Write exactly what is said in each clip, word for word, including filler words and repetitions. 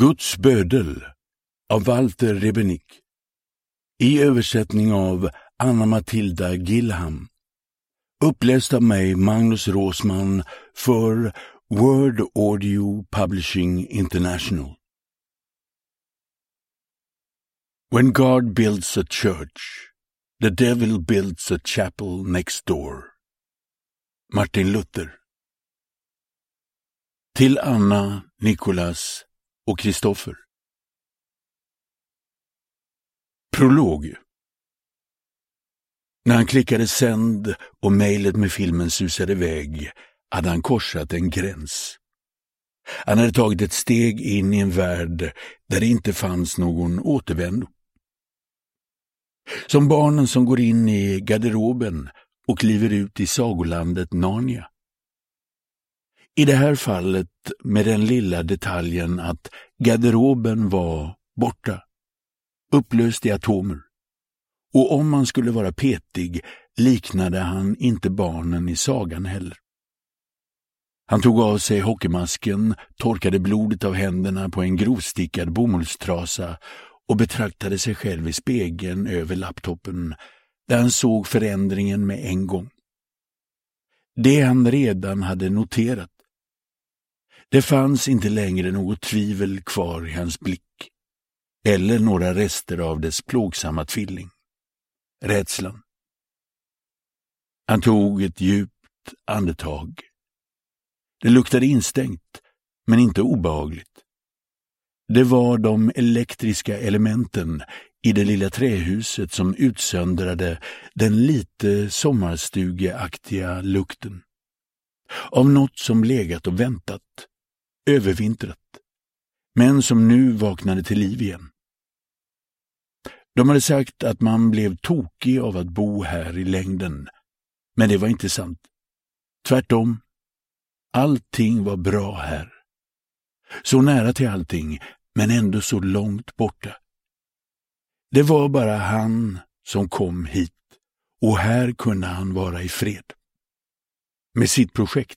Guds bödel av Walter Rebenik i översättning av Anna Matilda Gillham, uppläst av mig Magnus Råsman för Word Audio Publishing International. When God builds a church, the devil builds a chapel next door. Martin Luther. Till Anna, Nikolas och Kristoffer. Prolog. När han klickade sänd och mejlet med filmen susade iväg hade han korsat en gräns. Han hade tagit ett steg in i en värld där det inte fanns någon återvändo. Som barnen som går in i garderoben och kliver ut i sagolandet Narnia. I det här fallet med den lilla detaljen att garderoben var borta, upplöst i atomer. Och om man skulle vara petig liknade han inte barnen i sagan heller. Han tog av sig hockeymasken, torkade blodet av händerna på en grovstickad bomullstrasa och betraktade sig själv i spegeln över laptopen, där han såg förändringen med en gång. Det han redan hade noterat. Det fanns inte längre något tvivel kvar i hans blick, eller några rester av dess plågsamma tvilling, rädslan. Han tog ett djupt andetag. Det luktade instängt, men inte obehagligt. Det var de elektriska elementen i det lilla trähuset som utsöndrade den lite sommarstugeaktiga lukten. Av något som legat och väntat, övervintrat, men som nu vaknade till liv igen. De hade sagt att man blev tokig av att bo här i längden, men det var inte sant. Tvärtom, allting var bra här. Så nära till allting, men ändå så långt borta. Det var bara han som kom hit, och här kunde han vara i fred. Med sitt projekt.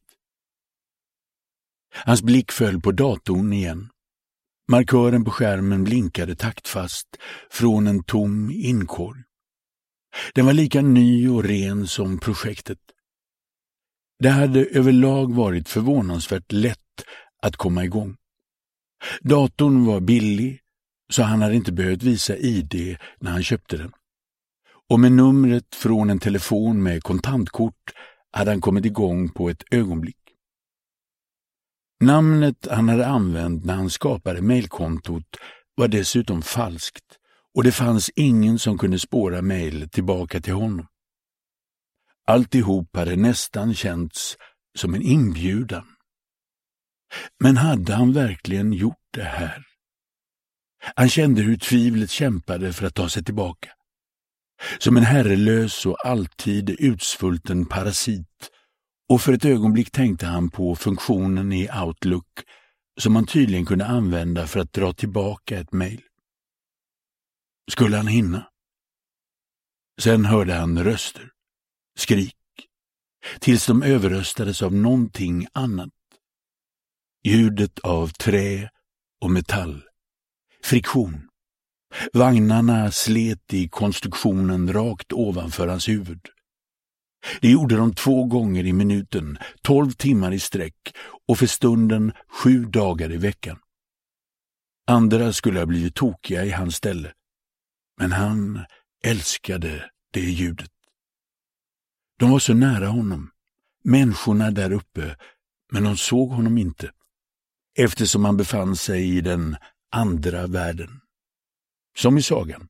Hans blick föll på datorn igen. Markören på skärmen blinkade taktfast från en tom inkorg. Den var lika ny och ren som projektet. Det hade överlag varit förvånansvärt lätt att komma igång. Datorn var billig, så han hade inte behövt visa I D när han köpte den. Och med numret från en telefon med kontantkort hade han kommit igång på ett ögonblick. Namnet han hade använt när han skapade mejlkontot var dessutom falskt, och det fanns ingen som kunde spåra mejl tillbaka till honom. Alltihop hade nästan känts som en inbjudan. Men hade han verkligen gjort det här? Han kände hur tvivlet kämpade för att ta sig tillbaka. Som en herrelös och alltid utsvulten parasit. Och för ett ögonblick tänkte han på funktionen i Outlook som man tydligen kunde använda för att dra tillbaka ett mejl. Skulle han hinna? Sen hörde han röster, skrik, tills de överröstades av någonting annat. Ljudet av trä och metall. Friktion. Vagnarna slet i konstruktionen rakt ovanför hans huvud. Det gjorde de två gånger i minuten, tolv timmar i sträck och för stunden sju dagar i veckan. Andra skulle ha blivit tokiga i hans ställe, men han älskade det ljudet. De var så nära honom, människorna där uppe, men de såg honom inte, eftersom han befann sig i den andra världen. Som i sagan.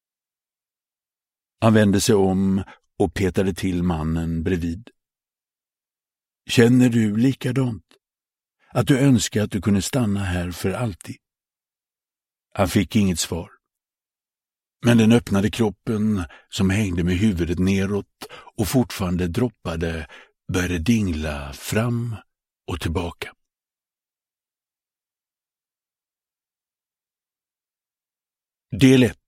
Han vände sig om och petade till mannen bredvid. Känner du likadant? Att du önskar att du kunde stanna här för alltid? Han fick inget svar. Men den öppnade kroppen som hängde med huvudet neråt och fortfarande droppade började dingla fram och tillbaka. Del ett.